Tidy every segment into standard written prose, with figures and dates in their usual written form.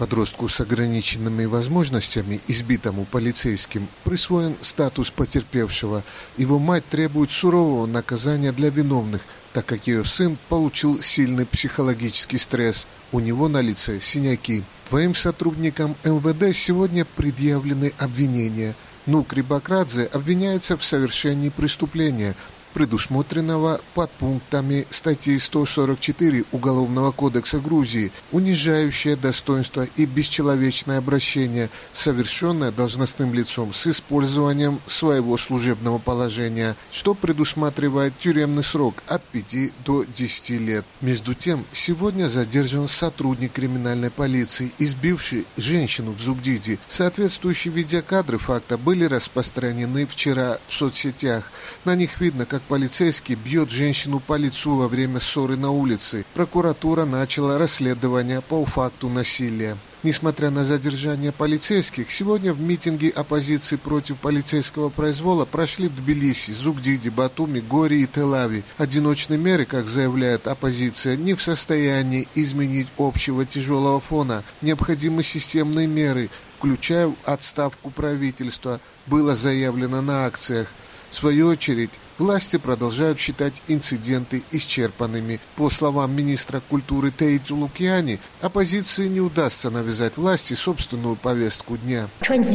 Подростку с ограниченными возможностями, избитому полицейским, присвоен статус потерпевшего. Его мать требует сурового наказания для виновных, так как ее сын получил сильный психологический стресс. У него на лице синяки. Двоим сотрудникам МВД сегодня предъявлены обвинения. Нук Рибакрадзе обвиняется в совершении преступления, предусмотренного подпунктами статьи 144 Уголовного кодекса Грузии, унижающее достоинство и бесчеловечное обращение, совершенное должностным лицом с использованием своего служебного положения, что предусматривает тюремный срок от 5 до 10 лет. Между тем, сегодня задержан сотрудник криминальной полиции, избивший женщину в Зугдиде. Соответствующие видеокадры факта были распространены вчера в соцсетях. На них видно, как полицейский бьет женщину по лицу во время ссоры на улице. Прокуратура начала расследование по факту насилия. Несмотря на задержание полицейских, сегодня в митинге оппозиции против полицейского произвола прошли в Тбилиси, Зугдиде, Батуми, Горе и Тель-Авиве. Одиночные меры, как заявляет оппозиция, не в состоянии изменить общего тяжелого фона. Необходимы системные меры, включая отставку правительства, было заявлено на акциях. В свою очередь, власти продолжают считать инциденты исчерпанными. По словам министра культуры Теиту Лукьяни, оппозиции не удастся навязать власти собственную повестку дня.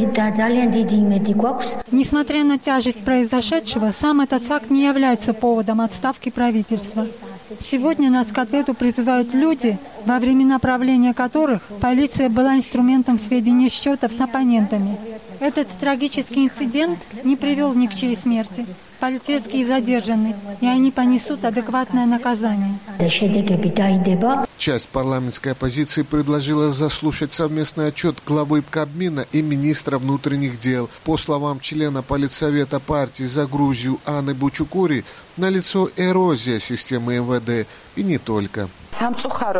Несмотря на тяжесть произошедшего, сам этот факт не является поводом отставки правительства. Сегодня нас к ответу призывают люди, во времена правления которых полиция была инструментом сведения счетов с оппонентами. Этот трагический инцидент не привел ни к чьей смерти. Полицейские задержаны, и они понесут адекватное наказание. Часть парламентской оппозиции предложила заслушать совместный отчет главы Кабмина и министра внутренних дел. По словам члена Политсовета партии «За Грузию» Анны Бучукури, налицо эрозия системы МВД, и не только. К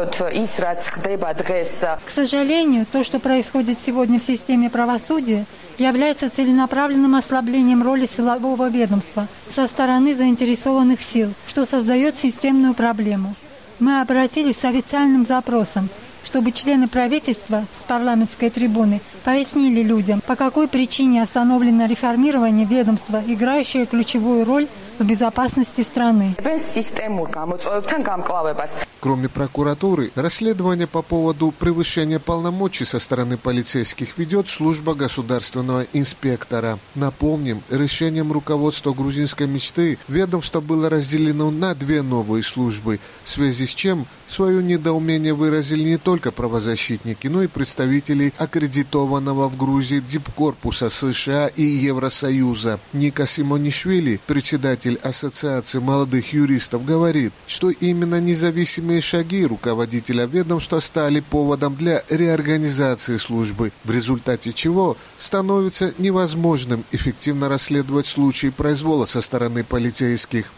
сожалению, то, что происходит сегодня в системе правосудия, является целенаправленным ослаблением роли силового ведомства со стороны заинтересованных сил, что создает системную проблему. Мы обратились с официальным запросом, чтобы члены правительства с парламентской трибуны пояснили людям, по какой причине остановлено реформирование ведомства, играющее ключевую роль в безопасности страны. Кроме прокуратуры, расследование по поводу превышения полномочий со стороны полицейских ведет служба государственного инспектора. Напомним, решением руководства грузинской мечты ведомство было разделено на две новые службы, в связи с чем свое недоумение выразили не только правозащитники, но и представители аккредитованного в Грузии дипкорпуса США и Евросоюза. Ника Симонишвили, председатель Ассоциации молодых юристов, говорит, что именно независимые шаги руководителя ведомства стали поводом для реорганизации службы, в результате чего становится невозможным эффективно расследовать случаи произвола со стороны полицейских.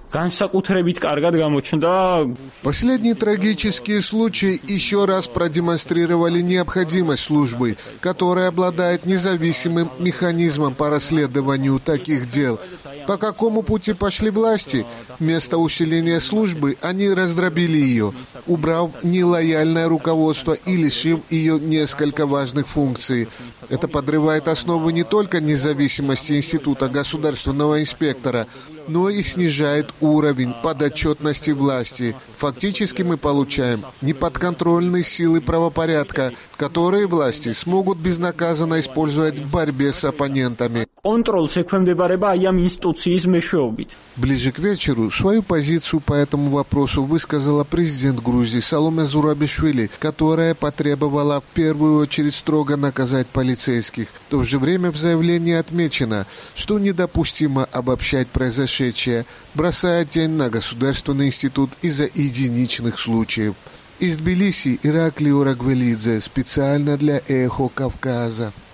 Последние трагические случаи еще раз продемонстрировали необходимость службы, которая обладает независимым механизмом по расследованию таких дел. По какому пути пошли власти? Вместо усиления службы они раздробили ее, убрав нелояльное руководство и лишив ее несколько важных функций. Это подрывает основы не только независимости Института государственного инспектора, но и снижает уровень подотчетности власти. Фактически мы получаем неподконтрольные силы правопорядка, которые власти смогут безнаказанно использовать в борьбе с оппонентами. Ближе к вечеру свою позицию по этому вопросу высказала президент Грузии Саломе Зурабишвили, которая потребовала в первую очередь строго наказать полицейских. В то же время в заявлении отмечено, что недопустимо обобщать произошедшее, бросая тень на Государственный институт из-за единичных случаев. Из Тбилиси Ираклий Орагвелидзе специально для Эхо Кавказа.